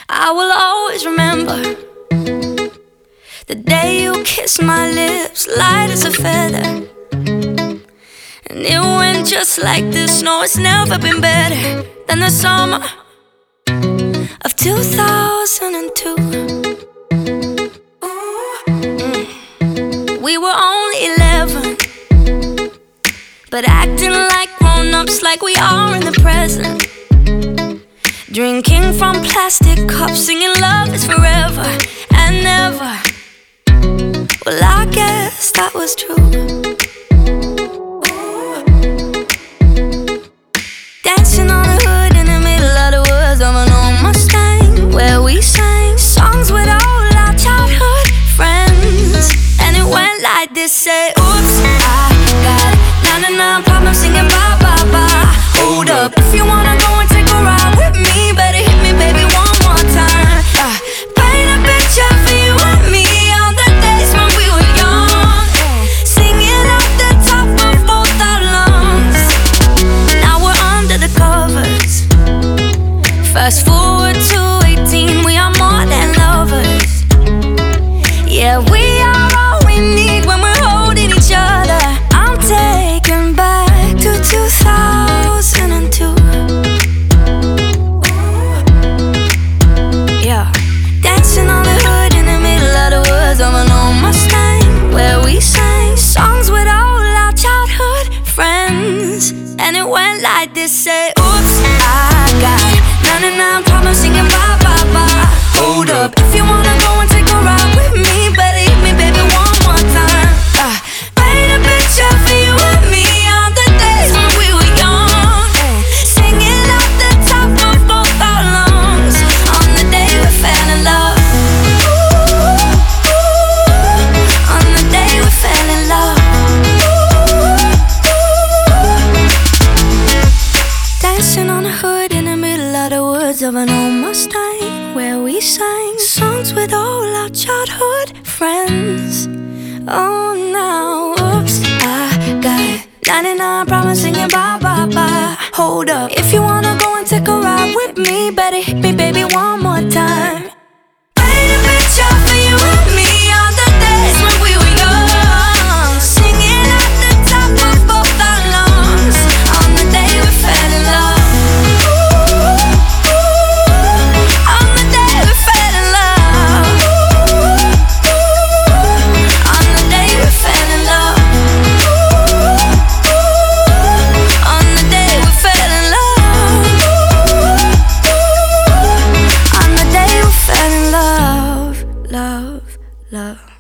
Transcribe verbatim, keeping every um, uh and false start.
I will always remember the day you kissed my lips, light as a feather. And it went just like this. No, it's never been better than the summer of two thousand two. Mm. We were only eleven, but acting like grown-ups, like we are in the present. Drinking from plastic cups, singing love is forever and never. Well, I guess that was true. Dancing on the hood in the middle of the woods of an old Mustang, where we sang songs with all our childhood friends. And it went like this, say, oops, I got ninety-nine problems singing bye, bye, bye. Hold up, if you wanna go and take a ride with me, better hit me, baby, one more time. uh, Paint a picture for you and me on the days when we were young, singing at the top of both our lungs. Now we're under the covers. Fast forward to eighteen, we are more than lovers. Yeah, we are all we need when we're holding each other. I'm taken back to two thousand two. Yeah, dancing on the hood in the middle of the woods of an old Mustang, where we sang songs with all our childhood friends. And it went like this, say, oops, I got ninety-nine problems singing bye, bye, bye. Hold up, if you wanna go and take a ride with me, better hit me, baby, one more time. uh, Paint a picture for you and me on the days when we were young, singing at the top of both our lungs on the day we fell in love. Ooh, ooh, on the day we fell in love. Dancing on the hood in the middle of the woods of an old Mustang, where we sang songs with all our childhood friends. Oh, now, oops, I got ninety-nine problems singing bye, bye, bye. Hold up, if you wanna go and take a ride with me, better hit me, baby, one more time. Paint a picture for you and me on the days when we were young, singing at the top of both our lungs on the day we fell in love. Love, love.